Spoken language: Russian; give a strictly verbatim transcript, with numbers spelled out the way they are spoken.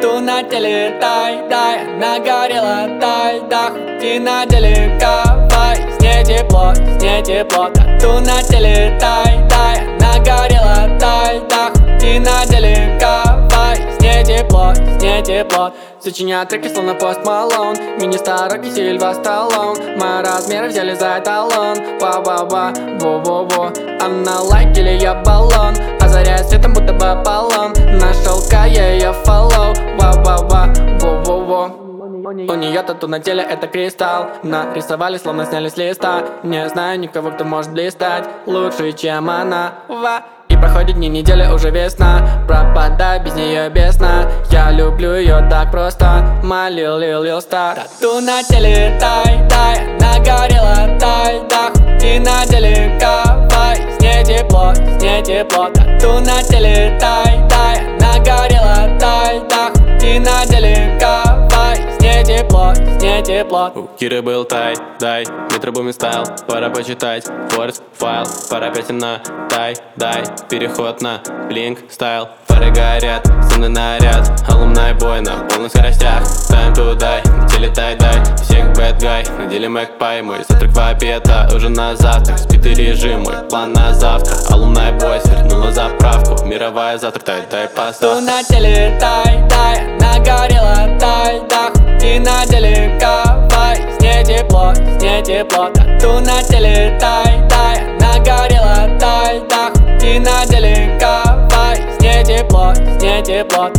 тату на теле, тай, дай. Она горела, тай, да. Хоть и на деле кавай, с ней тепло, с ней тепло. Тату на теле, тай, дай. Она горела, тай, да. Хоть и на деле кавай, с ней тепло, с ней тепло. Сочиняют треки словно Пост Малон, мини-старок и Сильва Сталлон. Мои размеры взяли за эталон. Ва-ва-ва, во-во-во. Она лайк или я баллон, озаряет светом будто бы Аполлон. Нашел-ка я ее фоллоу. Ва-ва-ва, во-во-во. У нее тату на теле, это кристалл. Нарисовали, словно сняли с листа. Не знаю никого, кто может блистать лучше, чем она. Ва. И проходит дни, недели, уже весна. Пропадай без нее бесно. Я люблю ее так просто. Молил, лил, лил стар. Тату на теле, тай, дай. Она горела, тай, да. Хоть и на деле кавай, с ней тепло, с ней тепло. Тату на теле, тай, дай. Она горела, тай, да. Хоть и на деле кавай, с ней тепло, с ней тепло. У Киры был тай, дай, метробуми стайл. Пора почитать, форс, файл. Пора пять на тай, дай. Переход на блинк, стайл. Фары горят, сумный наряд. Алумная бой на полных скоростях. Time to die, на теле тай-дай. Всех bad guy, на деле Макпай. Мой завтрак в обед, а уже на завтрак. Спитый режим, мой план на завтра. Алумная бой, свернул на заправку. Мировая завтрак, тай-дай поставка. Тату на теле, тай-дай. Она горела, тай-да. Хоть и на деле кавай, с ней тепло, с ней тепло. Тату на теле, тай-дай. Она горела, тай-да. Хоть и на деле кавай, с ней тепло, с ней тепло.